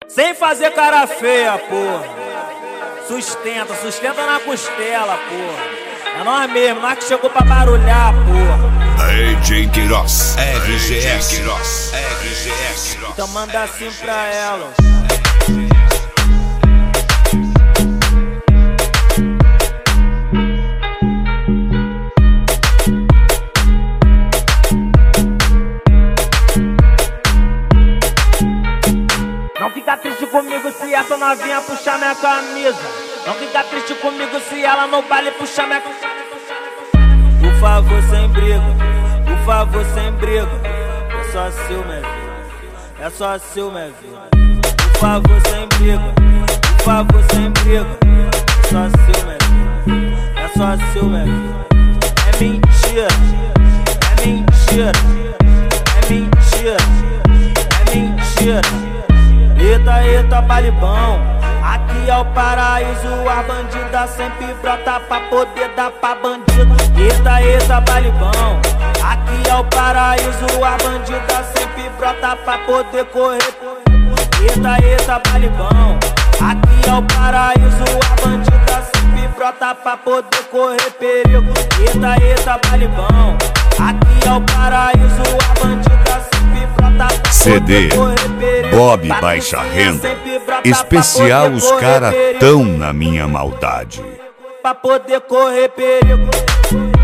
Sem fazer cara feia, porra. Sustenta na costela, porra. É nós mesmo, nós que chegou pra barulhar, porra. Aí, Jim Queiroz. RGS. Então manda assim pra ela. Não fica triste comigo se essa novinha puxar minha camisa. Não fica triste comigo se ela no baile puxar minha camisa. Por favor, sem briga. Por favor, sem briga. É só seu, minha vida. É só seu, minha vida. Por favor, sem briga. Por favor, sem briga. É só seu, minha vida. É só seu, minha vida. É mentira. É mentira. É mentira. É mentira. Eita, baile bom. Aqui é o paraíso, a bandida sempre brota pra poder dar pra bandido. Eita, baile bom. Aqui é o paraíso, a bandida sempre brota pra poder correr. Eita, baile bom. Aqui é o paraíso, a bandida sempre brota pra poder correr perigo. Eita, baile bom. Aqui é o paraíso, a bandida sempre brota pra CD poder correr perigo. Bob Baixa Renda. Especial os cara tão na minha maldade. Pra poder correr perigo.